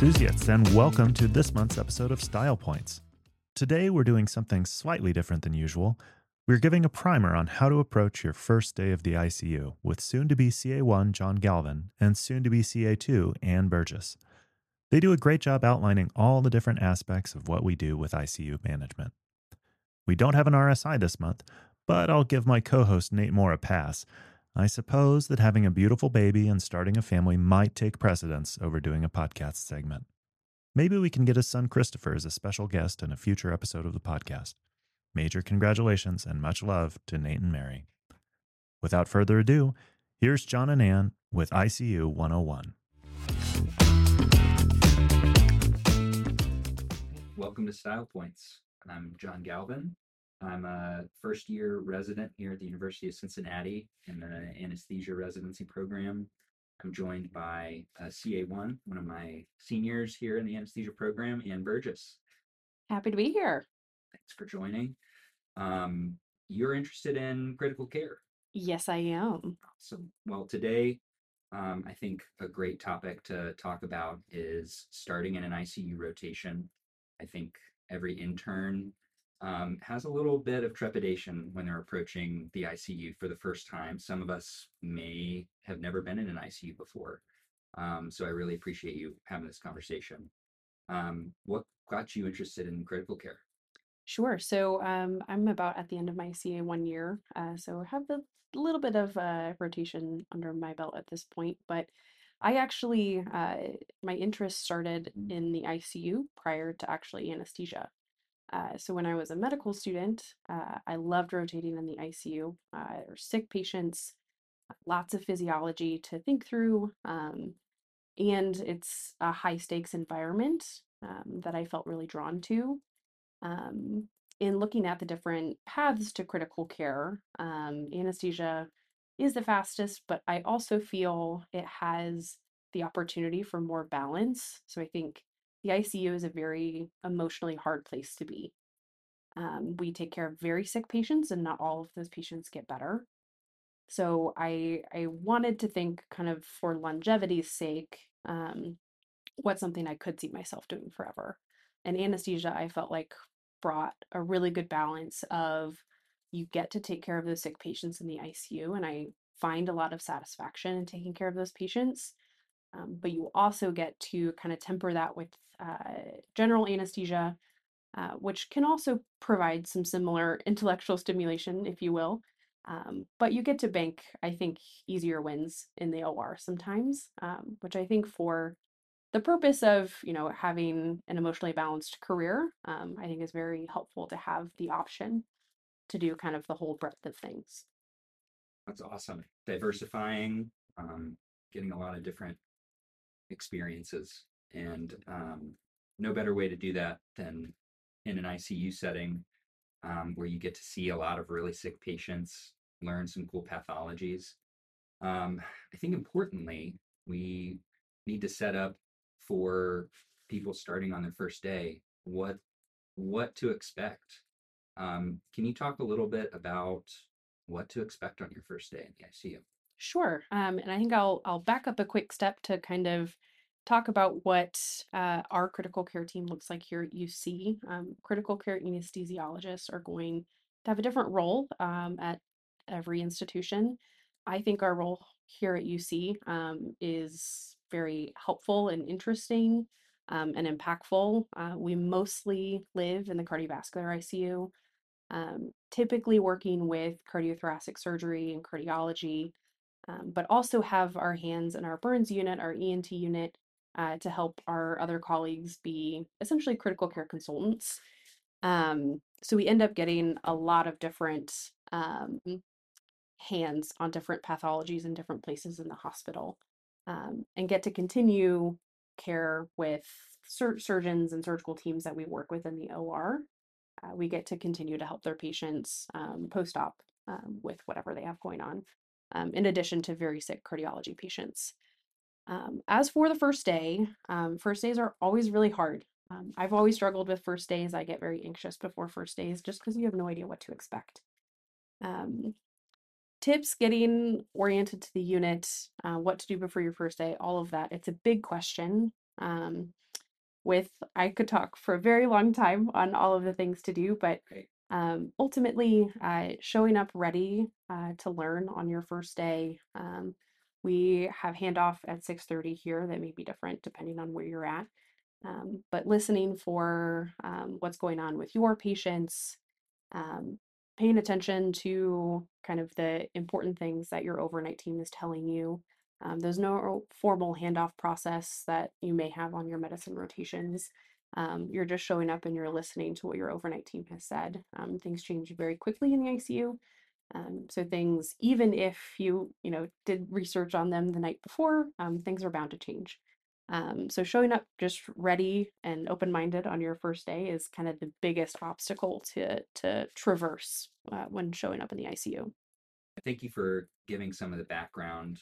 enthusiasts, and welcome to this month's episode of Style Points. Today, we're doing something slightly different than usual. We're giving a primer on how to approach your first day of the ICU with soon-to-be CA1 John Galvin and soon-to-be CA2 Ann Burgess. They do a great job outlining all the different aspects of what we do with ICU management. We don't have an RSI this month, but I'll give my co-host Nate Moore a pass. I suppose that having a beautiful baby and starting a family might take precedence over doing a podcast segment. Maybe we can get his son Christopher as a special guest in a future episode of the podcast. Major congratulations and much love to Nate and Mary. Without further ado, here's John and Ann with ICU 101. Welcome to Style Points. I'm John Galvin. I'm a first-year resident here at the University of Cincinnati in the anesthesia residency program. I'm joined by CA1, one of my seniors here in the anesthesia program, Ann Burgess. Happy to be here. Thanks for joining. You're interested in critical care. Yes, I am. So, well, today, I think a great topic to talk about is starting in an ICU rotation. I think every intern has a little bit of trepidation when they're approaching the ICU for the first time. Some of us may have never been in an ICU before. So I really appreciate you having this conversation. What got you interested in critical care? Sure. So I'm about at the end of my CA1 year. So I have a little bit of rotation under my belt at this point. But I actually, my interest started in the ICU prior to actually anesthesia. So when I was a medical student, I loved rotating in the ICU. There were sick patients, lots of physiology to think through, and it's a high stakes environment that I felt really drawn to. In looking at the different paths to critical care, anesthesia is the fastest, but I also feel it has the opportunity for more balance. So I think the ICU is a very emotionally hard place to be. We take care of very sick patients, and not all of those patients get better. So I wanted to think kind of for longevity's sake, what's something I could see myself doing forever. And anesthesia, I felt like brought a really good balance of you get to take care of those sick patients in the ICU, and I find a lot of satisfaction in taking care of those patients. But you also get to kind of temper that with general anesthesia, which can also provide some similar intellectual stimulation, if you will. But you get to bank, I think, easier wins in the OR sometimes, which I think for the purpose of, having an emotionally balanced career, I think is very helpful to have the option to do kind of the whole breadth of things. That's awesome. Diversifying, getting a lot of different experiences, and no better way to do that than in an ICU setting, where you get to see a lot of really sick patients, learn some cool pathologies. I think importantly, we need to set up for people starting on their first day what to expect. Can you talk a little bit about what to expect on your first day in the ICU? Sure. And I think I'll back up a quick step to kind of talk about what our critical care team looks like here at UC. Critical care anesthesiologists are going to have a different role at every institution. I think our role here at UC is very helpful and interesting and impactful. We mostly live in the cardiovascular ICU, typically working with cardiothoracic surgery and cardiology, but also have our hands in our burns unit, our ENT unit, to help our other colleagues be essentially critical care consultants. So we end up getting a lot of different hands on different pathologies in different places in the hospital, and get to continue care with surgeons and surgical teams that we work with in the OR. We get to continue to help their patients post-op with whatever they have going on, in addition to very sick cardiology patients. As for the first days are always really hard. I've always struggled with first days. I get very anxious before first days just because you have no idea what to expect. Tips getting oriented to the unit, what to do before your first day, all of that. It's a big question. I could talk for a very long time on all of the things to do, but Right. ultimately, showing up ready to learn on your first day. We have handoff at 6:30 here that may be different depending on where you're at. But listening for what's going on with your patients, um, paying attention to kind of the important things that your overnight team is telling you. There's no formal handoff process that you may have on your medicine rotations. You're just showing up and you're listening to what your overnight team has said. Things change very quickly in the ICU. So things, even if you did research on them the night before, things are bound to change. So showing up just ready and open-minded on your first day is kind of the biggest obstacle to traverse when showing up in the ICU. Thank you for giving some of the background.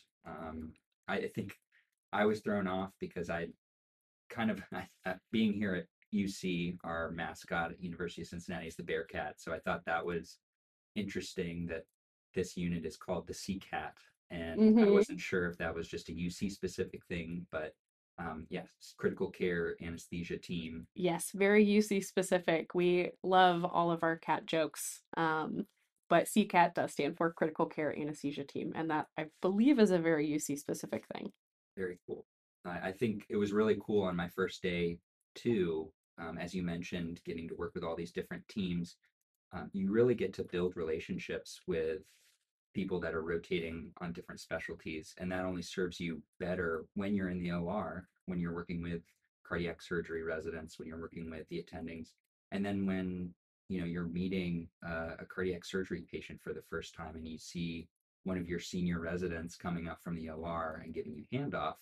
I think I was thrown off because I kind of being here at UC, our mascot at University of Cincinnati is the Bearcat. So I thought that was interesting that this unit is called the CCAT, and I Hmm. wasn't sure if that was just a UC specific thing, but yes, critical care anesthesia team. Yes, very UC specific. We love all of our cat jokes. But CCAT does stand for Critical Care Anesthesia Team, and that I believe is a very UC specific thing. Very cool. I think it was really cool on my first day too. As you mentioned, getting to work with all these different teams, you really get to build relationships with people that are rotating on different specialties, and that only serves you better when you're in the OR, when you're working with cardiac surgery residents, when you're working with the attendings, and then when you're meeting a cardiac surgery patient for the first time, and you see one of your senior residents coming up from the OR and giving you handoff.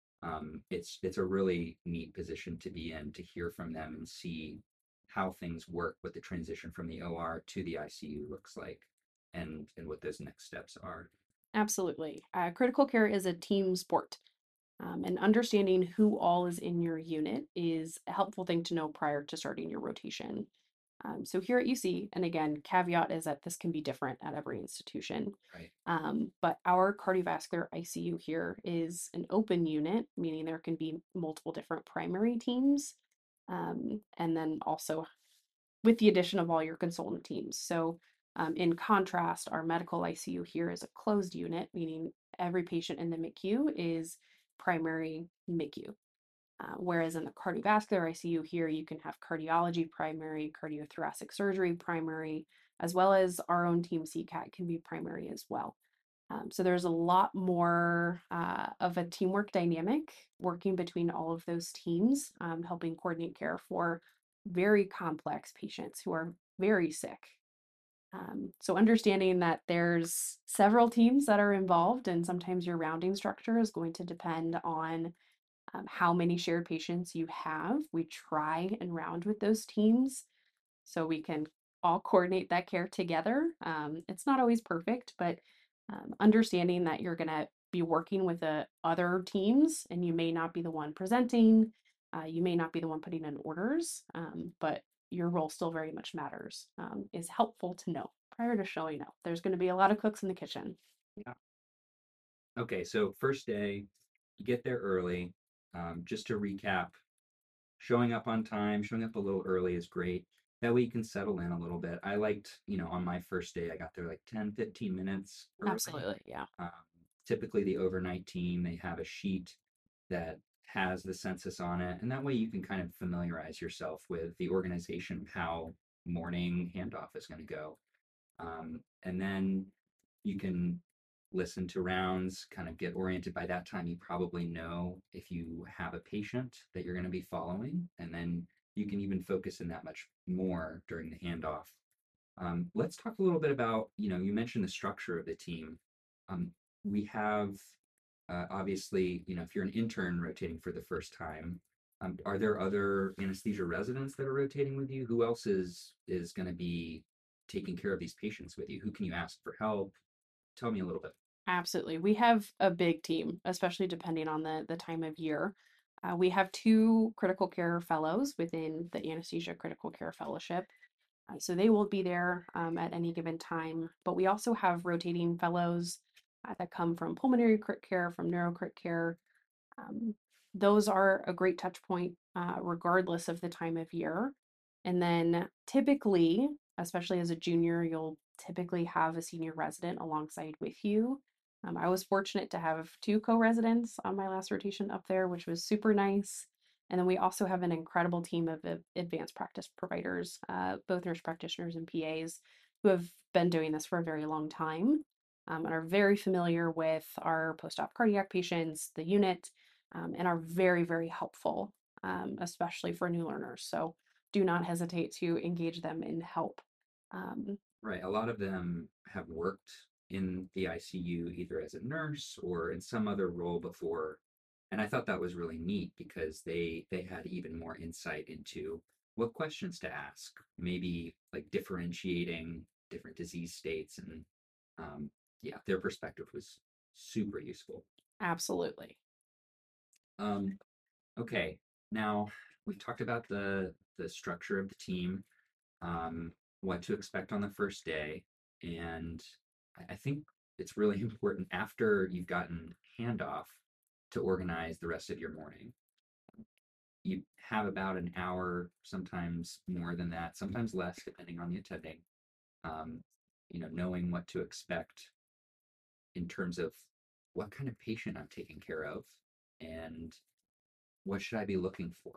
It's a really neat position to be in, to hear from them and see how things work, what the transition from the OR to the ICU looks like, and what those next steps are. Absolutely. Critical care is a team sport. And understanding who all is in your unit is a helpful thing to know prior to starting your rotation. So here at UC, and again, caveat is that this can be different at every institution. Right. But our cardiovascular ICU here is an open unit, meaning there can be multiple different primary teams, and then also with the addition of all your consultant teams. So, in contrast, our medical ICU here is a closed unit, meaning every patient in the MICU is primary MICU. Whereas in the cardiovascular ICU here, you can have cardiology primary, cardiothoracic surgery primary, as well as our own team CCAT can be primary as well. So there's a lot more of a teamwork dynamic working between all of those teams, helping coordinate care for very complex patients who are very sick. So understanding that there's several teams that are involved, and sometimes your rounding structure is going to depend on how many shared patients you have. We try and round with those teams so we can all coordinate that care together. It's not always perfect, but understanding that you're going to be working with other teams and you may not be the one presenting, you may not be the one putting in orders, but your role still very much matters, is helpful to know prior to showing up. There's going to be a lot of cooks in the kitchen. Yeah. Okay, so first day, you get there early. Just to recap, showing up on time, showing up a little early is great. That way you can settle in a little bit. I liked, on my first day, I got there like 10, 15 minutes early. Absolutely. Yeah. Um, Typically, the overnight team, they have a sheet that has the census on it. And that way you can kind of familiarize yourself with the organization of how morning handoff is going to go. And then you can listen to rounds, kind of get oriented. By that time, you probably know if you have a patient that you're going to be following, and then you can even focus in that much more during the handoff. Let's talk a little bit about, you mentioned the structure of the team. We have obviously, if you're an intern rotating for the first time, are there other anesthesia residents that are rotating with you? Who else is going to be taking care of these patients with you? Who can you ask for help? Tell me a little bit. Absolutely. We have a big team, especially depending on the time of year. We have two critical care fellows within the Anesthesia Critical Care Fellowship. So they will be there at any given time. But we also have rotating fellows that come from pulmonary crit care, from neuro crit care. Um, those are a great touch point, regardless of the time of year. And then typically, especially as a junior, you'll typically have a senior resident alongside with you. I was fortunate to have two co-residents on my last rotation up there, which was super nice. And then we also have an incredible team of advanced practice providers, both nurse practitioners and PAs, who have been doing this for a very long time, and are very familiar with our post-op cardiac patients, the unit, and are very, very helpful, especially for new learners. So do not hesitate to engage them in help. Um, Right. A lot of them have worked in the ICU either as a nurse or in some other role before. And I thought that was really neat because they had even more insight into what questions to ask, maybe like differentiating different disease states. And yeah, their perspective was super useful. Absolutely. Um, okay. Now we've talked about the structure of the team, um, what to expect on the first day. And I think it's really important after you've gotten handoff to organize the rest of your morning. You have about an hour, sometimes more than that, sometimes less, depending on the attending. Um, knowing what to expect in terms of what kind of patient I'm taking care of and what should I be looking for?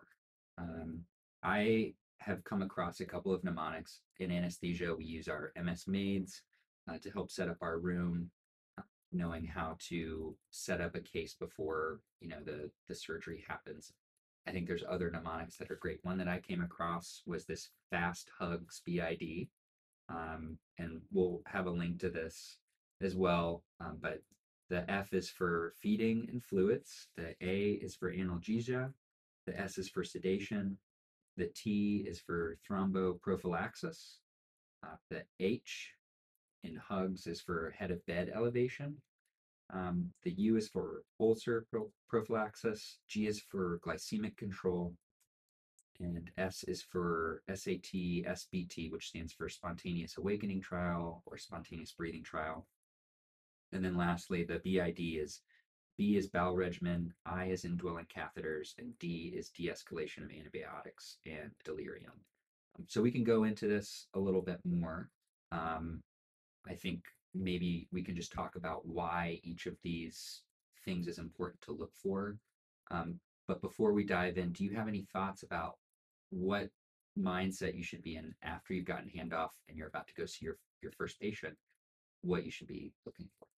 I have come across a couple of mnemonics in anesthesia. We use our MS maids to help set up our room, knowing how to set up a case before the surgery happens. I think there's other mnemonics that are great. One that I came across was this Fast Hugs BID, and we'll have a link to this as well. But the F is for feeding and fluids. The A is for analgesia. The S is for sedation. The T is for thromboprophylaxis. The H in hugs is for head of bed elevation. The U is for ulcer prophylaxis. G is for glycemic control. And S is for SAT SBT, which stands for spontaneous awakening trial or spontaneous breathing trial. And then lastly, the BID is B is bowel regimen, I is indwelling catheters, and D is de-escalation of antibiotics and delirium. So we can go into this a little bit more. I think maybe we can just talk about why each of these things is important to look for. But before we dive in, do you have any thoughts about what mindset you should be in after you've gotten handoff and you're about to go see your first patient, what you should be looking for?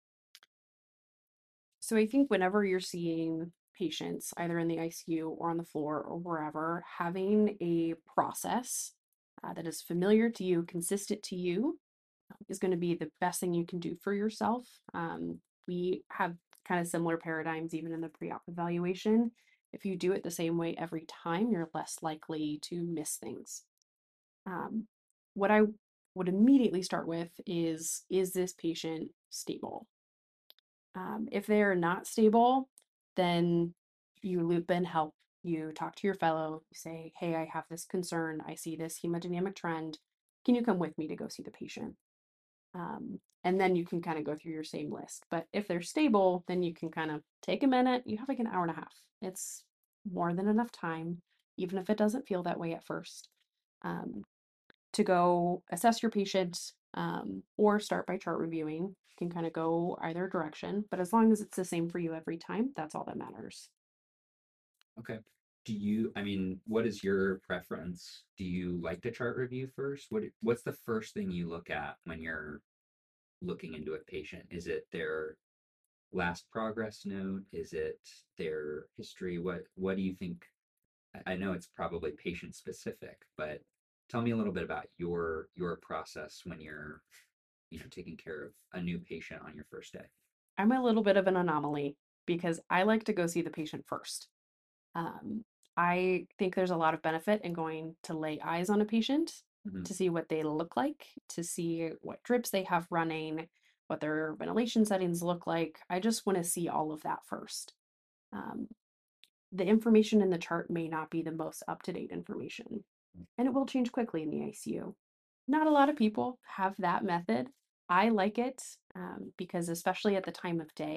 So I think whenever you're seeing patients, either in the ICU or on the floor or wherever, having a process that is familiar to you, consistent to you, is going to be the best thing you can do for yourself. We have kind of similar paradigms even in the pre-op evaluation. If you do it the same way every time, you're less likely to miss things. What I would immediately start with is this patient stable? If they're not stable, then you loop in help. You talk to your fellow, you say, hey, I have this concern. I see this hemodynamic trend. Can you come with me to go see the patient? And then you can kind of go through your same list. But if they're stable, then you can kind of take a minute. You have like an hour and a half. It's more than enough time, even if it doesn't feel that way at first, um, to go assess your patient, or start by chart reviewing. You can kind of go either direction, but as long as it's the same for you every time, that's all that matters. Okay. What is your preference? Do you like to chart review first? What's the first thing you look at when you're looking into a patient? Is it their last progress note? Is it their history? What do you think? I know it's probably patient specific, but tell me a little bit about your process when you're, taking care of a new patient on your first day. I'm a little bit of an anomaly because I like to go see the patient first. Um, I think there's a lot of benefit in going to lay eyes on a patient Mhm. to see what they look like, to see what drips they have running, what their ventilation settings look like. I just want to see all of that first. Um, the information in the chart may not be the most up-to-date information, and it will change quickly in the ICU. Not a lot of people have that method. I like it, because especially at the time of day,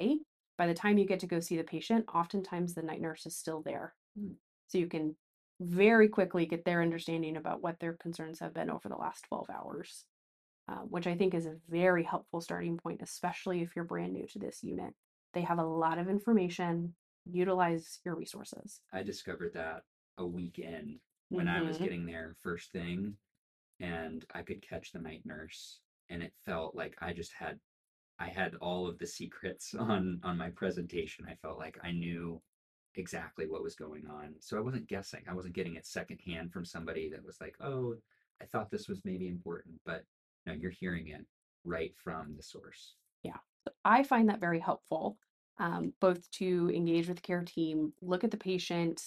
by the time you get to go see the patient, oftentimes the night nurse is still there. Mm. So you can very quickly get their understanding about what their concerns have been over the last 12 hours, which I think is a very helpful starting point, especially if you're brand new to this unit. They have a lot of information. Utilize your resources. I discovered that a week in when I was Mm-hmm. getting there first thing, and I could catch the night nurse, and it felt like I had all of the secrets on my presentation. I felt like I knew exactly what was going on. So I wasn't guessing. I wasn't getting it secondhand from somebody that was like, "Oh, I thought this was maybe important," but no, you're hearing it right from the source. Yeah, I find that very helpful, both to engage with the care team, look at the patient.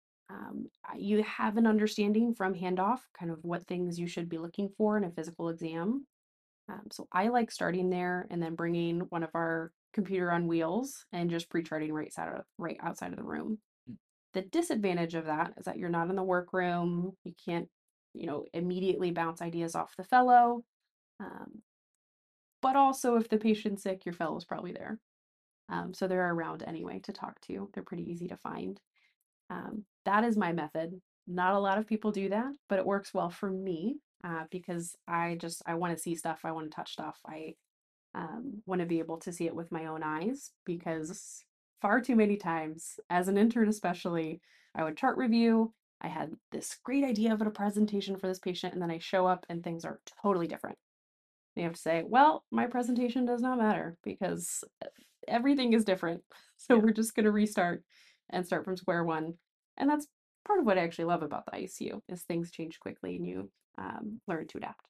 You have an understanding from handoff, kind of what things you should be looking for in a physical exam. So I like starting there and then bringing one of our computer on wheels and just pre-charting right outside of the room. Mm. The disadvantage of that is that you're not in the workroom. You can't, immediately bounce ideas off the fellow. Um, but also, if the patient's sick, your fellow's probably there. So they're around anyway to talk to. They're pretty easy to find. That is my method. Not a lot of people do that, but it works well for me because I want to see stuff. I want to touch stuff. I want to be able to see it with my own eyes because far too many times, as an intern especially, I would chart review. I had this great idea of a presentation for this patient, and then I show up and things are totally different. You have to say, well, my presentation does not matter because everything is different. So Yeah. we're just going to restart and start from square one. And that's part of what I actually love about the ICU is things change quickly and you learn to adapt.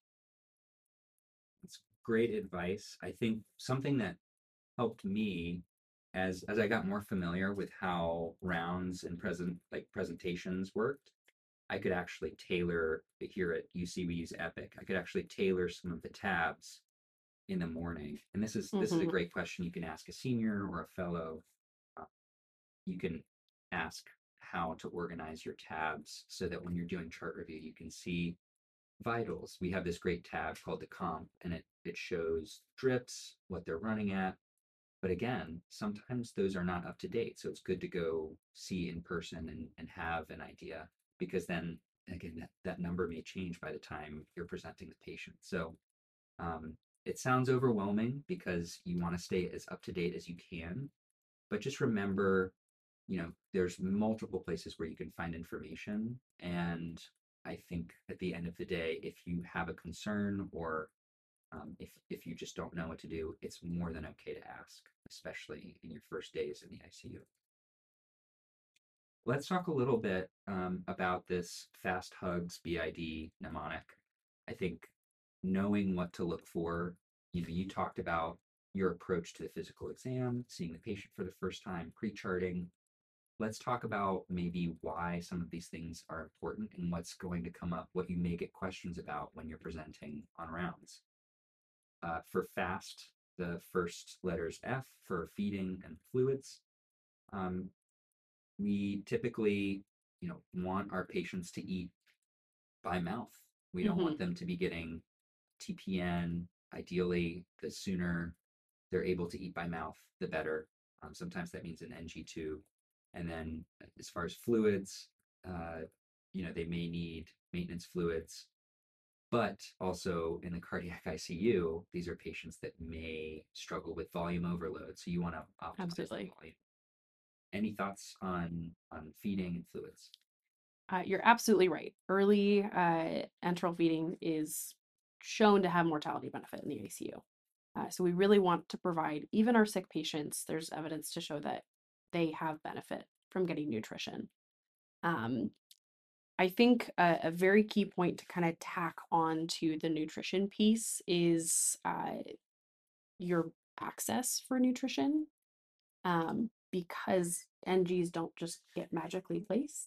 It's great advice. I think something that helped me as I got more familiar with how rounds and presentations worked, I could actually tailor here at UC we use Epic. I could actually tailor some of the tabs in the morning. And this is a Mm-hmm. great question you can ask a senior or a fellow. Uh, you can ask how to organize your tabs so that when you're doing chart review, you can see vitals. We have this great tab called the comp, and it shows drips, what they're running at. But again, sometimes those are not up to date. So it's good to go see in person and have an idea because then again that number may change by the time you're presenting the patient. So um, it sounds overwhelming because you want to stay as up to date as you can, but just remember, there's multiple places where you can find information. And I think at the end of the day, if you have a concern or if you just don't know what to do, it's more than okay to ask, especially in your first days in the ICU. Let's talk a little bit about this fast hugs BID mnemonic. I think knowing what to look for, you talked about your approach to the physical exam, seeing the patient for the first time, pre-charting. Let's talk about maybe why some of these things are important and what's going to come up, what you may get questions about when you're presenting on rounds. For fast, the first letters F for feeding and fluids. Um, we typically, want our patients to eat by mouth. We don't Mm-hmm. want them to be getting TPN. Ideally, the sooner they're able to eat by mouth, the better. Sometimes that means an NG tube. And then as far as fluids, they may need maintenance fluids, but also in the cardiac ICU, these are patients that may struggle with volume overload. So you want to optimize the Absolutely. volume. Any thoughts on feeding and fluids? You're absolutely right. Early enteral feeding is shown to have mortality benefit in the ICU. So we really want to provide, even our sick patients, there's evidence to show that they have benefit from getting nutrition. Um, I think a very key point to kind of tack on to the nutrition piece is your access for nutrition, because NGs don't just get magically placed.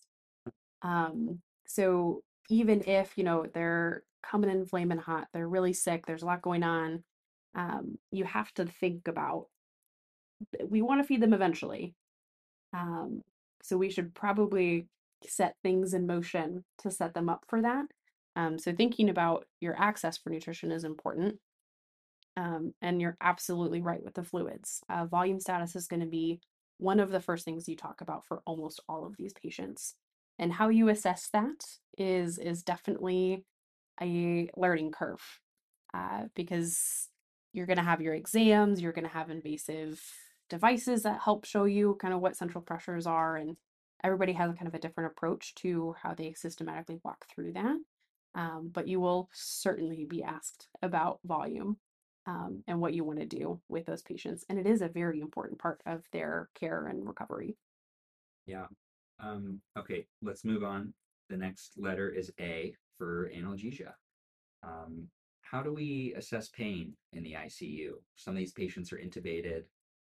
So even if, they're coming in flaming hot, they're really sick, there's a lot going on, you have to think about, we want to feed them eventually. Um, so we should probably set things in motion to set them up for that. So thinking about your access for nutrition is important. And you're absolutely right with the fluids. Volume status is going to be one of the first things you talk about for almost all of these patients. And how you assess that is definitely a learning curve, because you're going to have your exams, you're going to have invasive devices that help show you kind of what central pressures are, and everybody has kind of a different approach to how they systematically walk through that. But you will certainly be asked about volume, and what you want to do with those patients. And it is a very important part of their care and recovery. Yeah. Okay, let's move on. The next letter is A for analgesia. Um, how do we assess pain in the ICU? Some of these patients are intubated.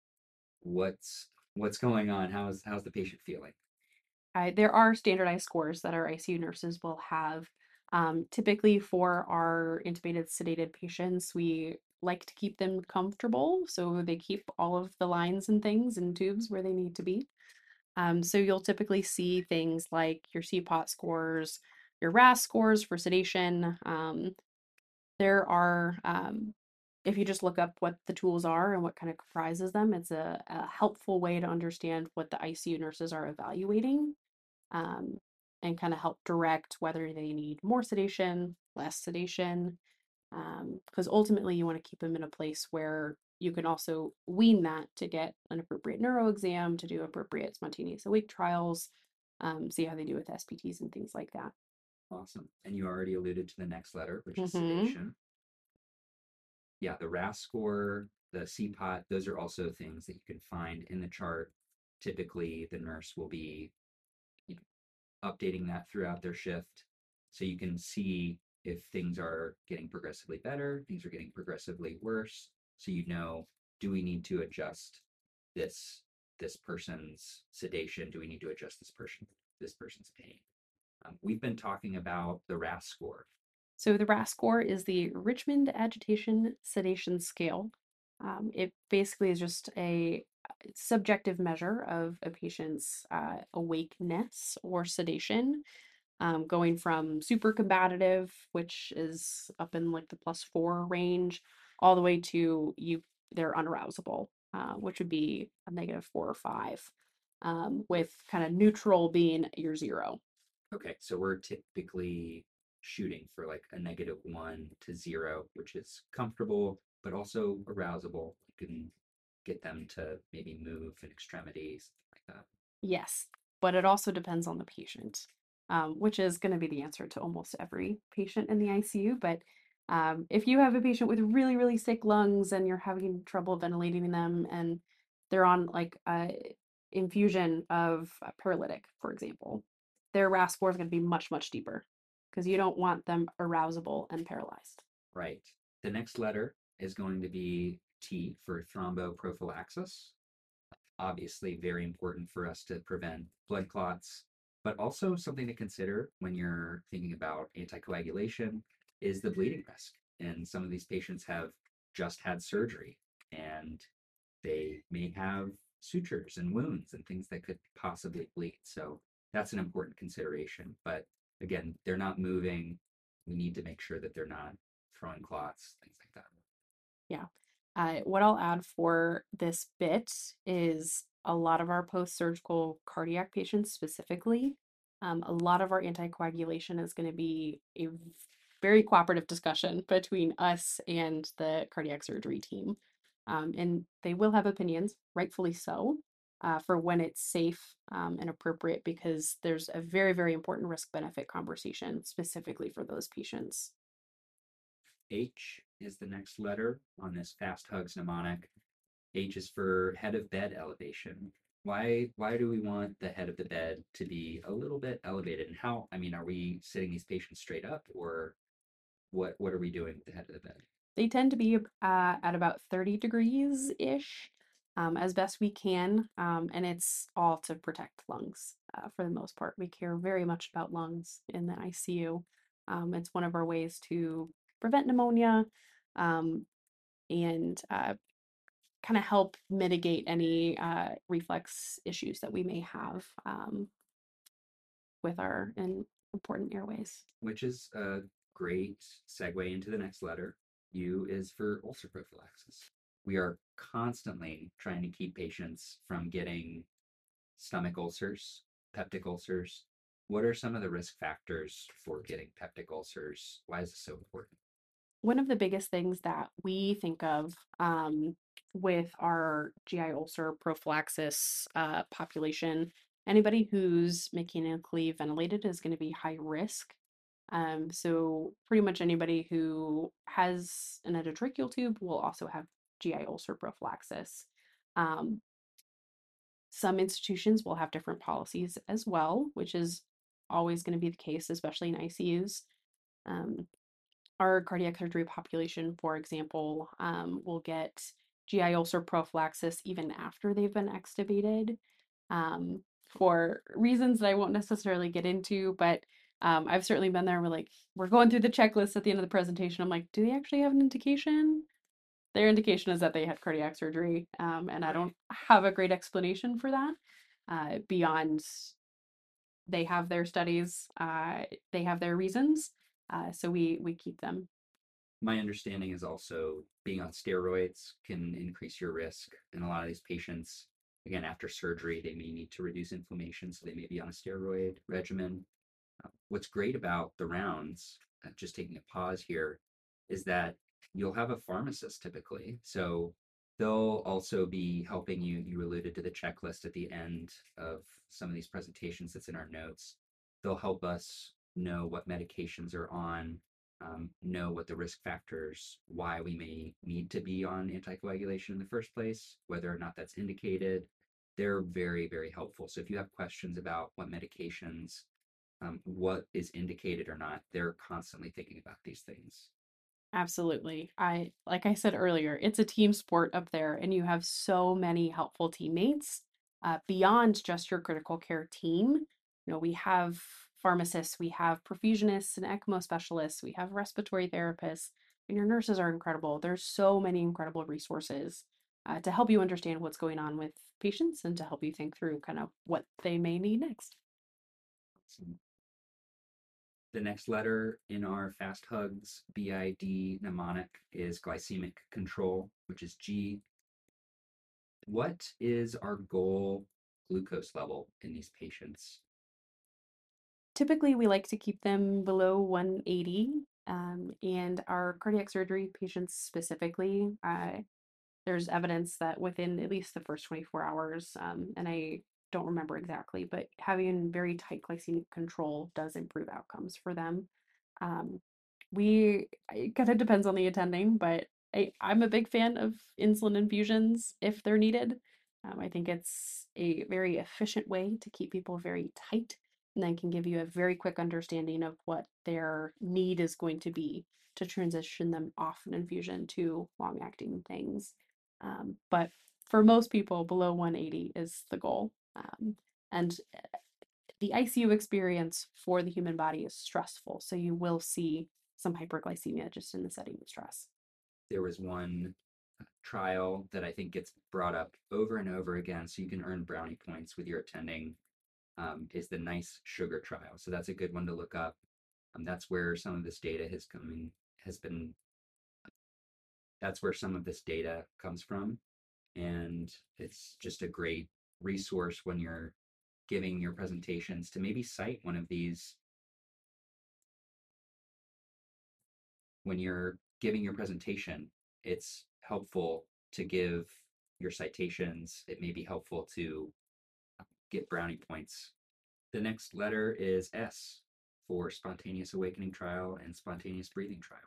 What's going on? How's the patient feeling? There are standardized scores that our ICU nurses will have. Typically, for our intubated, sedated patients, we like to keep them comfortable, so they keep all of the lines and things and tubes where they need to be. So you'll typically see things like your CPOT scores, your RASS scores for sedation. There are, if you just look up what the tools are and what kind of comprises them, it's a helpful way to understand what the ICU nurses are evaluating, um, and kind of help direct whether they need more sedation, less sedation, because ultimately you want to keep them in a place where you can also wean that to get an appropriate neuro exam, to do appropriate spontaneous awake trials, see how they do with SPTs and things like that. Awesome. And you already alluded to the next letter, which is Hmm. sedation. Yeah, the RAS score, the CPOT, those are also things that you can find in the chart. Typically, the nurse will be, you know, updating that throughout their shift. So you can see if things are getting progressively better, things are getting progressively worse. So you know, do we need to adjust this this person's sedation? Do we need to adjust this person's pain? We've been talking about the RAS score. So the RAS score is the Richmond Agitation Sedation Scale. It basically is just a subjective measure of a patient's awakeness or sedation, going from super combative, which is up in like the +4 range, all the way to they're unarousable, which would be a -4 or 5, with kind of neutral being your 0. Okay, so we're typically shooting for like a -1 to 0, which is comfortable, but also arousable. You can get them to maybe move in extremities, like that. Yes, but it also depends on the patient, which is going to be the answer to almost every patient in the ICU. But if you have a patient with really, really sick lungs and you're having trouble ventilating them, and they're on like a infusion of a paralytic, for example, their RAS score is going to be much, much deeper because you don't want them arousable and paralyzed. Right. The next letter is going to be T for thromboprophylaxis. Obviously, very important for us to prevent blood clots, but also something to consider when you're thinking about anticoagulation is the bleeding risk. And some of these patients have just had surgery and they may have sutures and wounds and things that could possibly bleed. So that's an important consideration. But again, they're not moving. We need to make sure that they're not throwing clots, things like that. Yeah. What I'll add for this bit is a lot of our post-surgical cardiac patients specifically, a lot of our anticoagulation is going to be a very cooperative discussion between us and the cardiac surgery team. And they will have opinions, rightfully so, for when it's safe, and appropriate, because there's a very, very important risk-benefit conversation specifically for those patients. H is the next letter on this fast hugs mnemonic. H is for head of bed elevation. Why do we want the head of the bed to be a little bit elevated? And how, I mean, are we sitting these patients straight up or what are we doing with the head of the bed? They tend to be at about 30 degrees ish, as best we can. And it's all to protect lungs, for the most part. We care very much about lungs in the ICU. It's one of our ways to prevent pneumonia, um, and kind of help mitigate any reflex issues that we may have, with our important airways. Which is a great segue into the next letter. U is for ulcer prophylaxis. We are constantly trying to keep patients from getting stomach ulcers, peptic ulcers. What are some of the risk factors for getting peptic ulcers? Why is this so important? One of the biggest things that we think of with our GI ulcer prophylaxis population, anybody who's mechanically ventilated is going to be high risk. So pretty much anybody who has an endotracheal tube will also have GI ulcer prophylaxis. Um, some institutions will have different policies as well, which is always going to be the case, especially in ICUs. Um, our cardiac surgery population, for example, will get GI ulcer prophylaxis even after they've been extubated for reasons that I won't necessarily get into, but I've certainly been there. We're going through the checklist at the end of the presentation. I'm like, do they actually have an indication? Their indication is that they had cardiac surgery, and I don't have a great explanation for that beyond they have their studies, they have their reasons, so we keep them. My understanding is also being on steroids can increase your risk. And a lot of these patients, again, after surgery, they may need to reduce inflammation, so they may be on a steroid regimen. What's great about the rounds, just taking a pause here, is that you'll have a pharmacist typically. So they'll also be helping you. You alluded to the checklist at the end of some of these presentations that's in our notes. They'll help us know what medications are on, know what the risk factors, why we may need to be on anticoagulation in the first place, whether or not that's indicated. They're very, very helpful. So if you have questions about what medications, what is indicated or not, they're constantly thinking about these things. Absolutely. Like I said earlier, it's a team sport up there, and you have so many helpful teammates beyond just your critical care team. We have pharmacists, we have perfusionists and ECMO specialists, we have respiratory therapists, and your nurses are incredible. There's so many incredible resources to help you understand what's going on with patients and to help you think through kind of what they may need next. So the next letter in our fast hugs BID mnemonic is glycemic control, which is G. What is our goal glucose level in these patients? Typically, we like to keep them below 180. And our cardiac surgery patients specifically, there's evidence that within at least the first 24 hours, and I don't remember exactly, but having very tight glycemic control does improve outcomes for them. Um, it kind of depends on the attending, but I'm a big fan of insulin infusions if they're needed. I think it's a very efficient way to keep people very tight and then can give you a very quick understanding of what their need is going to be to transition them off an infusion to long acting things. But for most people, below 180 is the goal. And the ICU experience for the human body is stressful. So you will see some hyperglycemia just in the setting of stress. There was one trial that I think gets brought up over and over again, so you can earn brownie points with your attending, is the NICE sugar trial. So that's a good one to look up. That's where some of this data has been, that's where some of this data comes from. And it's just a great resource when you're giving your presentations to maybe cite one of these when you're giving your presentation. It's helpful to give your citations. It may be helpful to get brownie points. The next letter is S for spontaneous awakening trial and spontaneous breathing trial.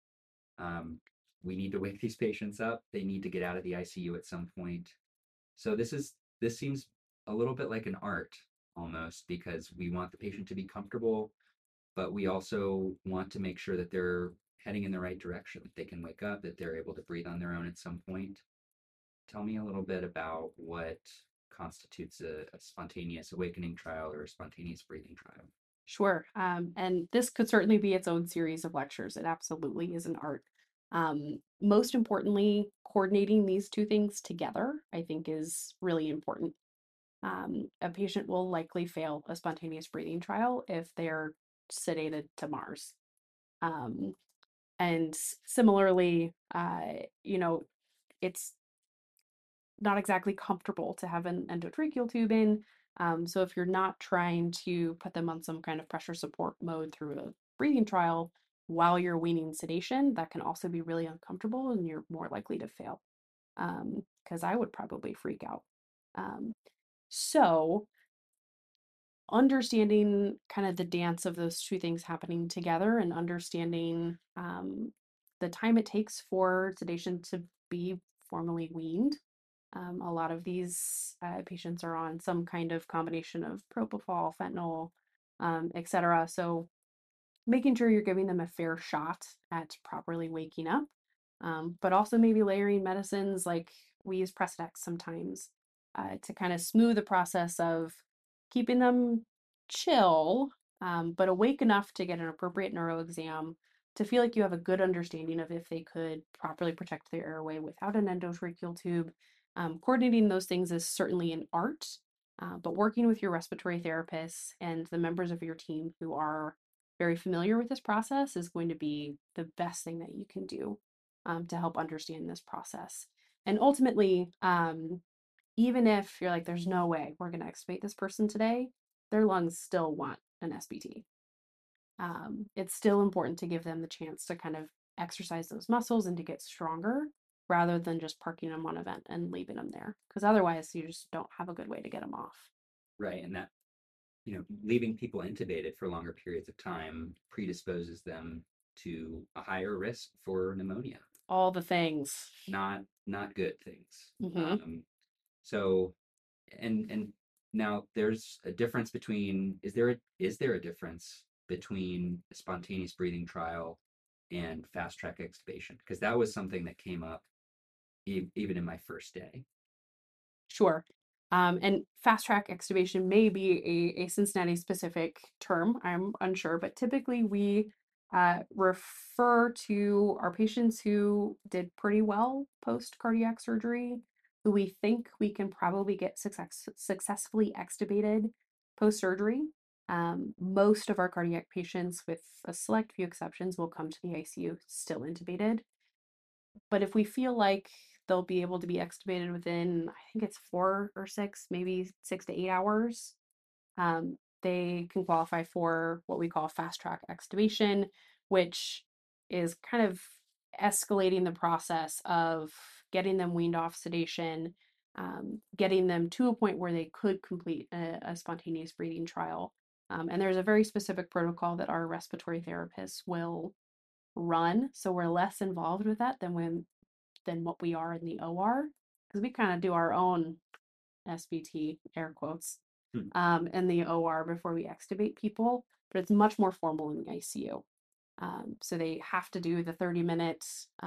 We need to wake these patients up. They need to get out of the ICU at some point. So this seems a little bit like an art almost, because we want the patient to be comfortable, but we also want to make sure that they're heading in the right direction, that they can wake up, that they're able to breathe on their own at some point. Tell me a little bit about what constitutes a spontaneous awakening trial or a spontaneous breathing trial. Sure. And this could certainly be its own series of lectures. It absolutely is an art. Most importantly, coordinating these two things together, I think, is really important. A patient will likely fail a spontaneous breathing trial if they're sedated to Mars. Um, And similarly, you know, it's not exactly comfortable to have an endotracheal tube in. So if you're not trying to put them on some kind of pressure support mode through a breathing trial while you're weaning sedation, that can also be really uncomfortable and you're more likely to fail. Because I would probably freak out. Um, so understanding kind of the dance of those two things happening together and understanding the time it takes for sedation to be formally weaned. A lot of these patients are on some kind of combination of propofol, fentanyl, etc. So making sure you're giving them a fair shot at properly waking up, but also maybe layering medicines like we use Precedex sometimes to kind of smooth the process of keeping them chill, but awake enough to get an appropriate neuro exam to feel like you have a good understanding of if they could properly protect their airway without an endotracheal tube. Coordinating those things is certainly an art, but working with your respiratory therapists and the members of your team who are very familiar with this process is going to be the best thing that you can do to help understand this process. And ultimately, even if you're like, there's no way we're going to extubate this person today, their lungs still want an SBT. It's still important to give them the chance to kind of exercise those muscles and to get stronger rather than just parking them on a vent and leaving them there. Because otherwise, you just don't have a good way to get them off. Right. And that, leaving people intubated for longer periods of time predisposes them to a higher risk for pneumonia. All the things. Not good things. Mm-hmm. So, and now there's a difference between, is there a difference between a spontaneous breathing trial and fast track extubation? Because that was something that came up even in my first day. Sure. And fast track extubation may be a Cincinnati specific term. I'm unsure, but typically we refer to our patients who did pretty well post cardiac surgery, who we think we can probably get successfully extubated post surgery. Most of our cardiac patients, with a select few exceptions, will come to the ICU still intubated. But if we feel like they'll be able to be extubated within, I think it's 4 or 6, maybe 6 to 8 hours, they can qualify for what we call fast track extubation, which is kind of escalating the process of getting them weaned off sedation, getting them to a point where they could complete a spontaneous breathing trial. And there's a very specific protocol that our respiratory therapists will run, so we're less involved with that than what we are in the OR because we kind of do our own SBT air quotes in the OR before we extubate people, but it's much more formal in the ICU. So they have to do the 30-minute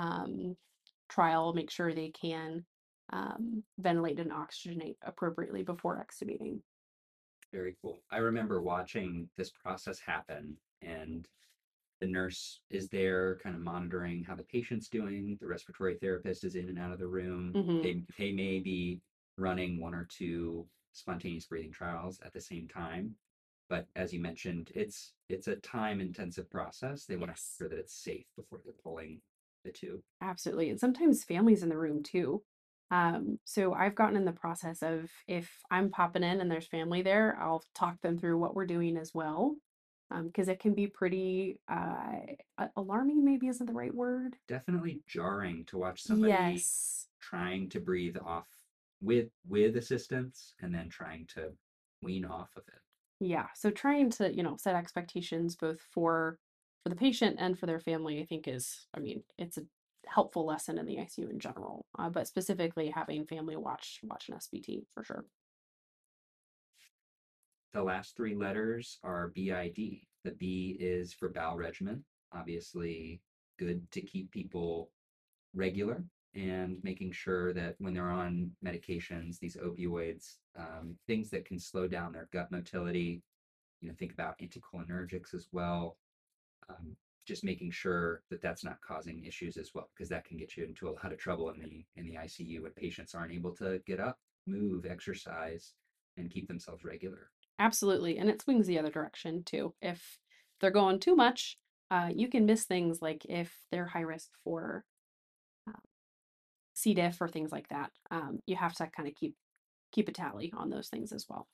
trial, make sure they can ventilate and oxygenate appropriately before extubating. Very cool. I remember watching this process happen, and the nurse is there kind of monitoring how the patient's doing. The respiratory therapist is in and out of the room. Mm-hmm. They may be running one or two spontaneous breathing trials at the same time. But as you mentioned, it's a time intensive process. They want to Yes, make sure that it's safe before they're pulling the tube. absolutely. And sometimes families in the room too. So I've gotten in the process of if I'm popping in and there's family there, I'll talk them through what we're doing as well. Because it can be pretty alarming, maybe isn't the right word. Definitely jarring to watch somebody Yes. trying to breathe off with assistance and then trying to wean off of it. Yeah. So trying to, set expectations both for the patient and for their family, I think I mean, it's a helpful lesson in the ICU in general, but specifically having family watch an SBT for sure. The last three letters are BID. The B is for bowel regimen. Obviously, good to keep people regular and making sure that when they're on medications, these opioids, things that can slow down their gut motility, think about anticholinergics as well. Just making sure that that's not causing issues as well, because that can get you into a lot of trouble in the ICU when patients aren't able to get up, move, exercise, and keep themselves regular. Absolutely. And it swings the other direction too. If they're going too much, You can miss things like if they're high risk for uh, C. diff or things like that. You have to kind of keep a tally on those things as well.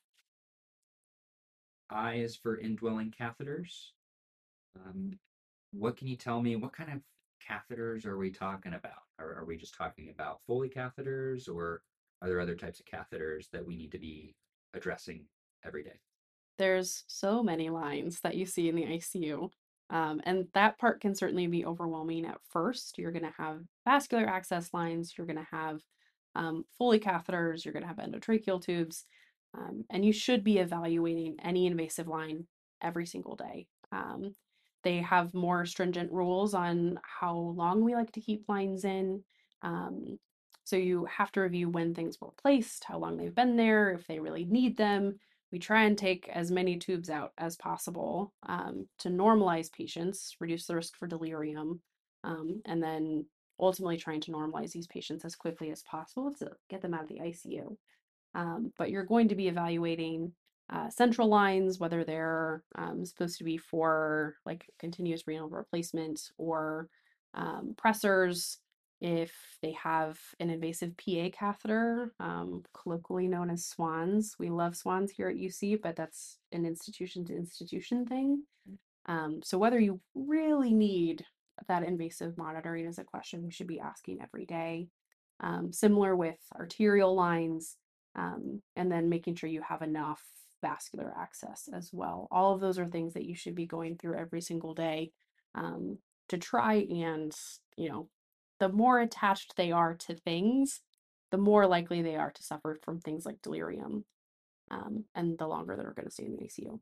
I is for indwelling catheters. Um, what can you tell me? What kind of catheters are we talking about? Are we just talking about Foley catheters, or are there other types of catheters that we need to be addressing every day? There's so many lines that you see in the ICU. And that part can certainly be overwhelming at first. You're going to have vascular access lines, you're going to have Foley catheters, you're going to have endotracheal tubes, and you should be evaluating any invasive line every single day. They have more stringent rules on how long we like to keep lines in. Um, so you have to review when things were placed, how long they've been there, if they really need them. We try and take as many tubes out as possible to normalize patients, reduce the risk for delirium, and then ultimately trying to normalize these patients as quickly as possible to get them out of the ICU. But you're going to be evaluating central lines, whether they're supposed to be for like continuous renal replacement or pressors, if they have an invasive PA catheter, colloquially known as swans. We love swans here at UC, but that's an institution to institution thing. So whether you really need that invasive monitoring is a question we should be asking every day. Similar with arterial lines, and then making sure you have enough vascular access as well. All of those are things that you should be going through every single day um, to try and, you know, the more attached they are to things, the more likely they are to suffer from things like delirium, and the longer they're going to stay in the ICU.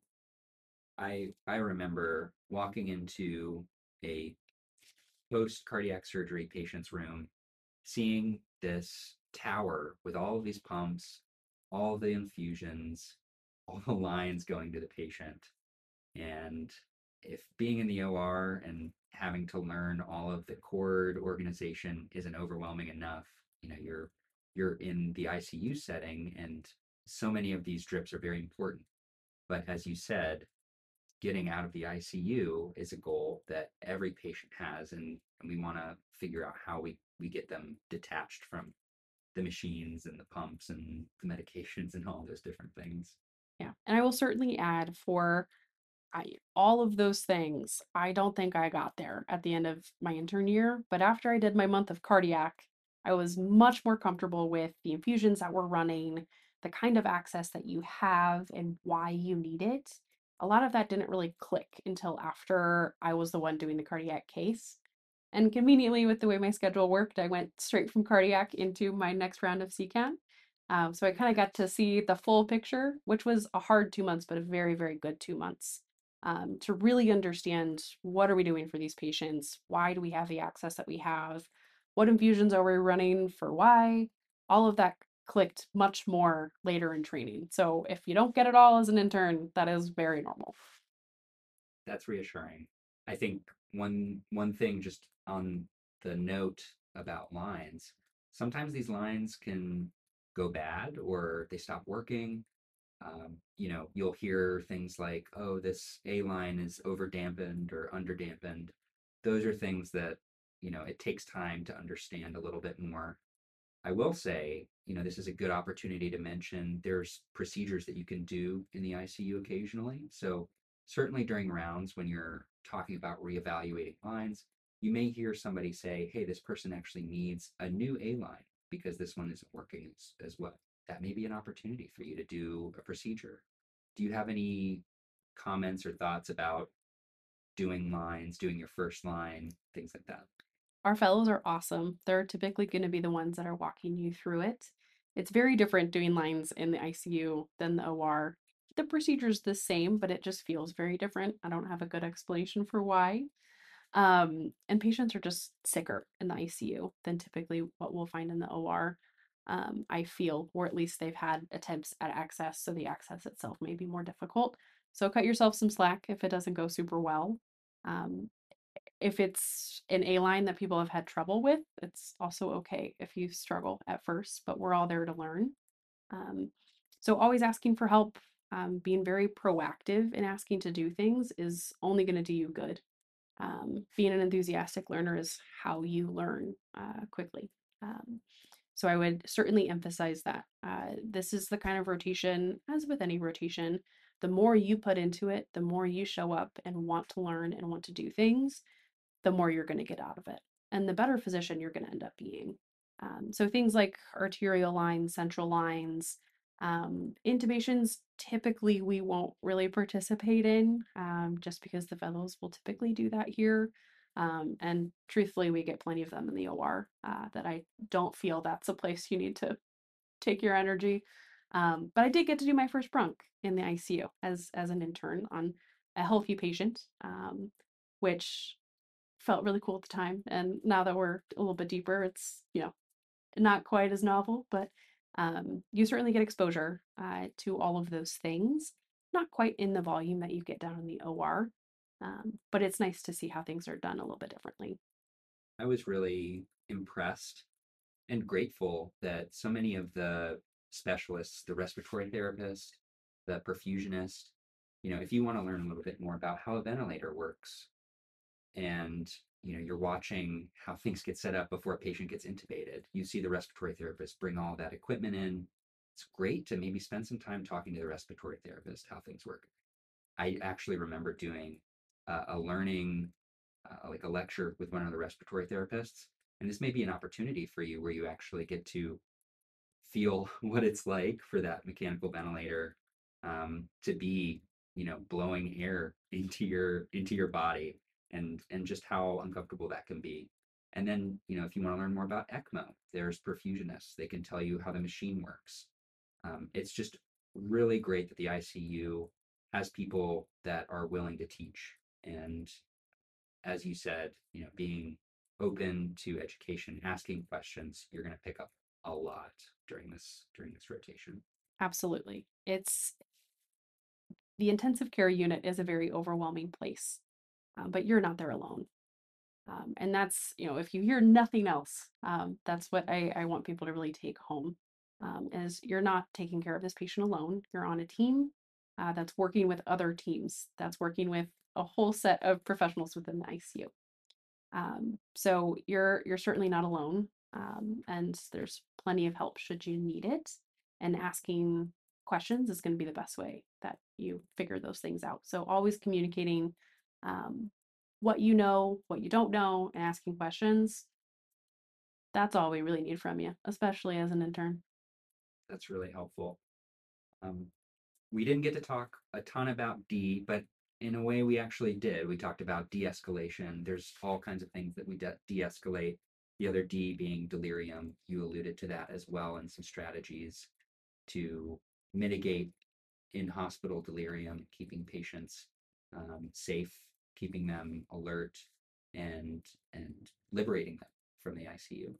I remember walking into a post cardiac surgery patient's room, seeing this tower with all of these pumps, all the infusions, all the lines going to the patient. And if being in the OR and having to learn all of the cord organization isn't overwhelming enough, you're in the ICU setting, and so many of these drips are very important. But as you said, getting out of the ICU is a goal that every patient has, and we want to figure out how we get them detached from the machines and the pumps and the medications and all those different things. Yeah, and I will certainly add for all of those things, I don't think I got there at the end of my intern year, but after I did my month of cardiac, I was much more comfortable with the infusions that we're running, the kind of access that you have, and why you need it. A lot of that didn't really click until after I was the one doing the cardiac case. And conveniently, with the way my schedule worked, I went straight from cardiac into my next round of CCAN. So I kind of got to see the full picture, which was a hard 2 months, but a very, very good 2 months to really understand what are we doing for these patients? Why do we have the access that we have? What infusions are we running for why? All of that clicked much more later in training. So if you don't get it all as an intern, that is very normal. That's reassuring. I think one thing just on the note about lines, sometimes these lines can go bad or they stop working. You'll hear things like, "Oh, this A line is over dampened or under dampened." Those are things that, it takes time to understand a little bit more. I will say, this is a good opportunity to mention there's procedures that you can do in the ICU occasionally. So, certainly during rounds when you're talking about reevaluating lines, you may hear somebody say, "Hey, this person actually needs a new A line because this one isn't working as well." That may be an opportunity for you to do a procedure. Do you have any comments or thoughts about doing lines, doing your first line, things like that? Our fellows are awesome. They're typically going to be the ones that are walking you through it. It's very different doing lines in the ICU than the OR. The procedure's the same, but it just feels very different. I don't have a good explanation for why. And patients are just sicker in the ICU than typically what we'll find in the OR. I feel, or at least they've had attempts at access, so the access itself may be more difficult. So cut yourself some slack if it doesn't go super well. Um, if it's an A line that people have had trouble with, it's also okay if you struggle at first, but we're all there to learn. Um, so always asking for help, being very proactive in asking to do things is only going to do you good. Being an enthusiastic learner is how you learn quickly. So I would certainly emphasize that. This is the kind of rotation, as with any rotation, the more you put into it, the more you show up and want to learn and want to do things, the more you're going to get out of it. And the better physician you're going to end up being. So things like arterial lines, central lines, intubations, typically we won't really participate in just because the fellows will typically do that here. And truthfully, we get plenty of them in the OR that I don't feel that's a place you need to take your energy. But I did get to do my first bronch in the ICU as an intern on a healthy patient, which felt really cool at the time. And now that we're a little bit deeper, it's, not quite as novel, but you certainly get exposure to all of those things. Not quite in the volume that you get down in the OR, but it's nice to see how things are done a little bit differently. I was really impressed and grateful that so many of the specialists, the respiratory therapist, the perfusionist, if you want to learn a little bit more about how a ventilator works and you're watching how things get set up before a patient gets intubated, you see the respiratory therapist bring all that equipment in. It's great to maybe spend some time talking to the respiratory therapist how things work. I actually remember doing a learning like a lecture with one of the respiratory therapists, and this may be an opportunity for you where you actually get to feel what it's like for that mechanical ventilator to be blowing air into your body, and just how uncomfortable that can be. And then if you want to learn more about ECMO, there's perfusionists. They can tell you how the machine works. It's just really great that the ICU has people that are willing to teach. And as you said, being open to education, asking questions, you're going to pick up a lot during this rotation. Absolutely. It's the intensive care unit is a very overwhelming place, but you're not there alone. And that's, if you hear nothing else, that's what I want people to really take home is you're not taking care of this patient alone. You're on a team that's working with other teams, that's working with a whole set of professionals within the ICU. So you're certainly not alone, and there's plenty of help should you need it. And asking questions is going to be the best way that you figure those things out. So always communicating um, what you know, what you don't know, and asking questions. That's all we really need from you, especially as an intern. That's really helpful. Um, we didn't get to talk a ton about D, but in a way we actually did. We talked about de-escalation. There's all kinds of things that we de-escalate. The other D being delirium. You alluded to that as well, and some strategies to mitigate in-hospital delirium, keeping patients safe, keeping them alert, and liberating them from the ICU.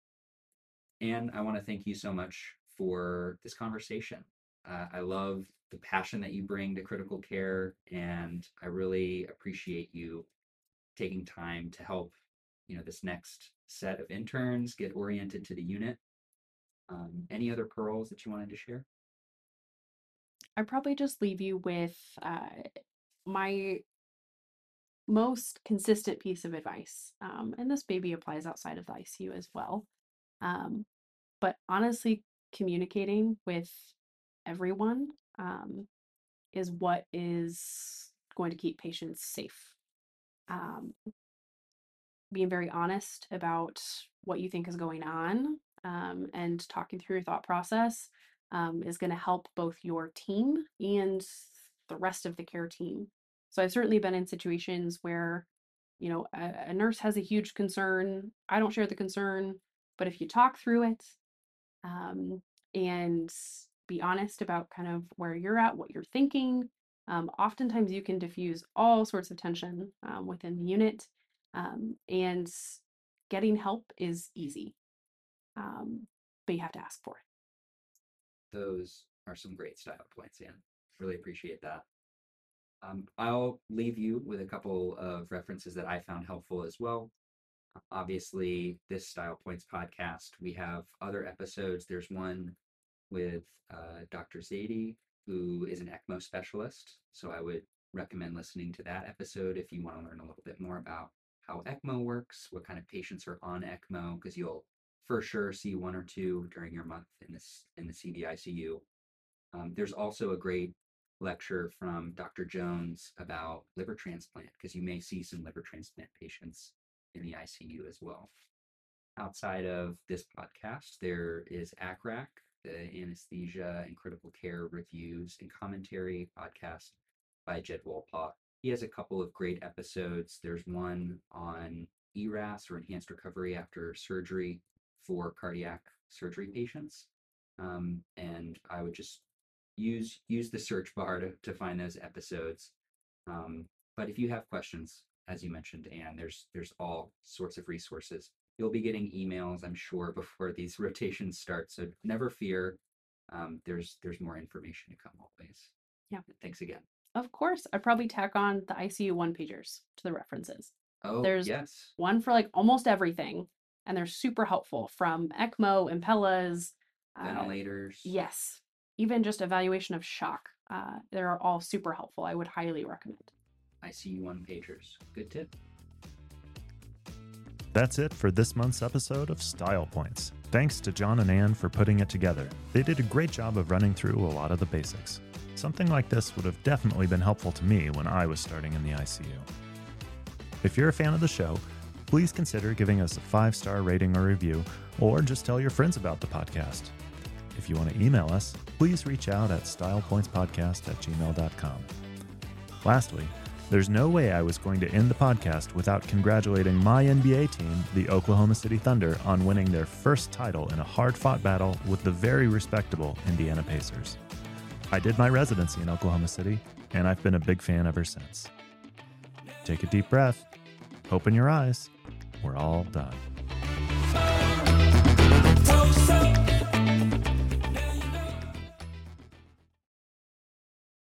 And I want to thank you so much for this conversation. I love the passion that you bring to critical care, and I really appreciate you taking time to help, this next set of interns get oriented to the unit. Any other pearls that you wanted to share? I'd probably just leave you with my most consistent piece of advice, and this maybe applies outside of the ICU as well. Um, but honestly, communicating with everyone is what is going to keep patients safe. Um, Being very honest about what you think is going on and talking through your thought process is going to help both your team and the rest of the care team. So I've certainly been in situations where, a nurse has a huge concern. I don't share the concern, but if you talk through it um, and be honest about kind of where you're at, what you're thinking. Oftentimes, you can diffuse all sorts of tension within the unit, and getting help is easy, but you have to ask for it. Those are some great style points, Anne. Really appreciate that. I'll leave you with a couple of references that I found helpful as well. Obviously, this Style Points podcast, we have other episodes. There's one with Dr. Zaidi, who is an ECMO specialist. So I would recommend listening to that episode if you want to learn a little bit more about how ECMO works, what kind of patients are on ECMO, because you'll for sure see one or two during your month in the CVICU. There's also a great lecture from Dr. Jones about liver transplant, because you may see some liver transplant patients in the ICU as well. Outside of this podcast, there is ACRAC, the Anesthesia and Critical Care Reviews and Commentary podcast by Jed Wolpaw. He has a couple of great episodes. There's one on ERAS, or Enhanced Recovery After Surgery, for cardiac surgery patients. And I would just use the search bar to find those episodes. But if you have questions, as you mentioned, Anne, there's all sorts of resources. You'll be getting emails, I'm sure, before these rotations start. So never fear. There's more information to come always. Yeah. Thanks again. Of course, I'd probably tack on the ICU one-pagers to the references. Oh, There's yes. one for like almost everything, and they're super helpful, from ECMO, Impellas, Ventilators. yes, even just evaluation of shock. They're all super helpful. I would highly recommend. ICU one-pagers. Good tip. That's it for this month's episode of Style Points. Thanks to John and Anne for putting it together. They did a great job of running through a lot of the basics. Something like this would have definitely been helpful to me when I was starting in the ICU. If you're a fan of the show, please consider giving us a 5-star rating or review, or just tell your friends about the podcast. If you want to email us, please reach out at stylepointspodcast@gmail.com. Lastly, there's no way I was going to end the podcast without congratulating my NBA team, the Oklahoma City Thunder, on winning their first title in a hard-fought battle with the very respectable Indiana Pacers. I did my residency in Oklahoma City, and I've been a big fan ever since. Take a deep breath, open your eyes, we're all done.